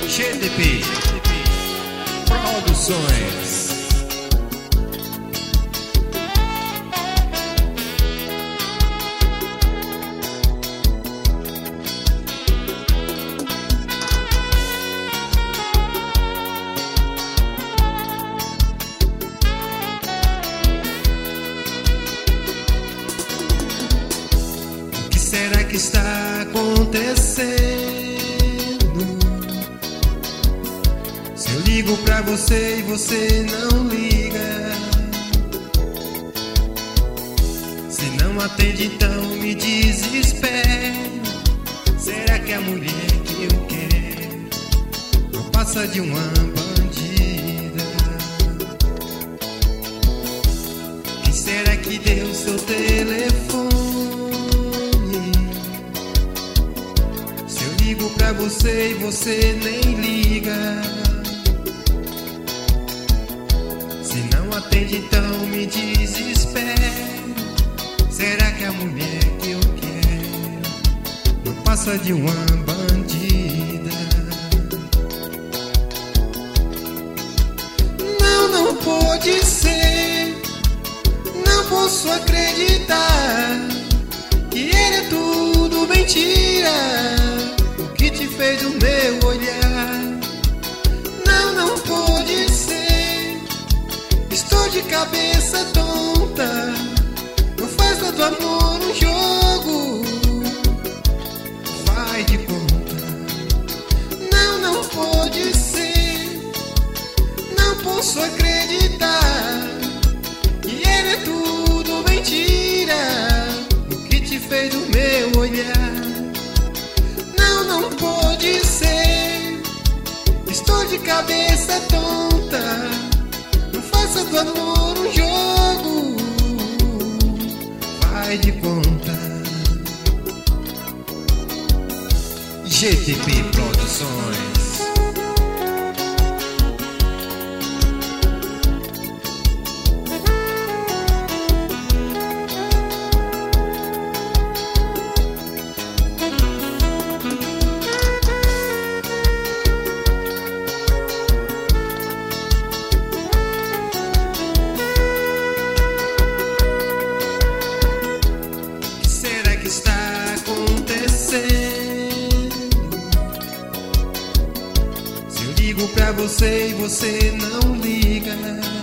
GTP Produções. O que será que está acontecendo? Se eu ligo pra você e você não liga, se não atende, então me desespero. Será que a mulher que eu quero não passa de uma bandida? Quem será que deu seu telefone? Se eu ligo pra você e você nem liga, se não atende, então me desespero. Será que a mulher que eu quero não passa de uma bandida? Não, não pode ser. Não posso acreditar que ele é tudo mentira. O que te fez o meu olhar? Não, não pode ser. Estou de cabeça tonta. Não faz do amor um jogo. Vai de conta. Não, não pode ser. Não posso acreditar que ele é tudo mentira. O que te fez o meu olhar? Não, não pode ser. Estou de cabeça tonta. Não faça do amor um jogo. Vai de conta. GTP Produções. Está acontecendo? Se eu ligo pra você e você não liga,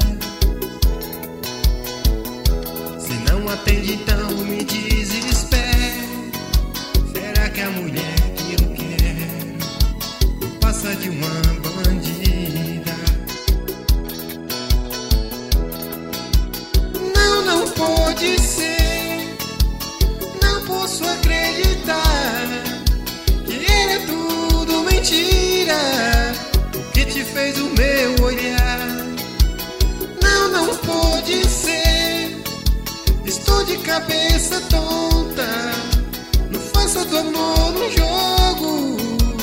se não atende, então me desespero. Será que a mulher que eu quero não passa de uma bandida? Não, não pode ser. Posso acreditar que ele é tudo mentira. O que te fez o meu olhar? Não, não pode ser. Estou de cabeça tonta. Não faça do amor um jogo.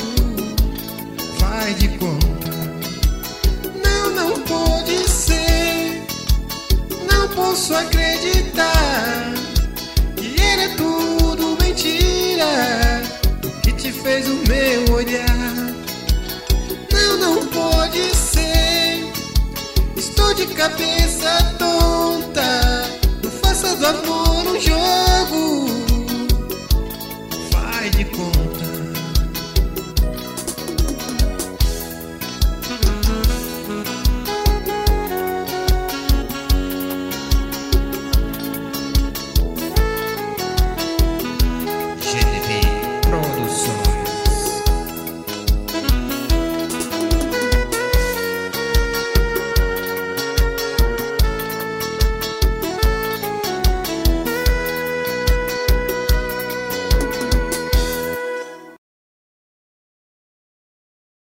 Vai de conta. Não, não pode ser. Não posso acreditar que ele é tudo mentira. O que te fez o meu olhar? Não, não pode ser. Estou de cabeça tonta. Não faça do amor um jogo. Vai de conta.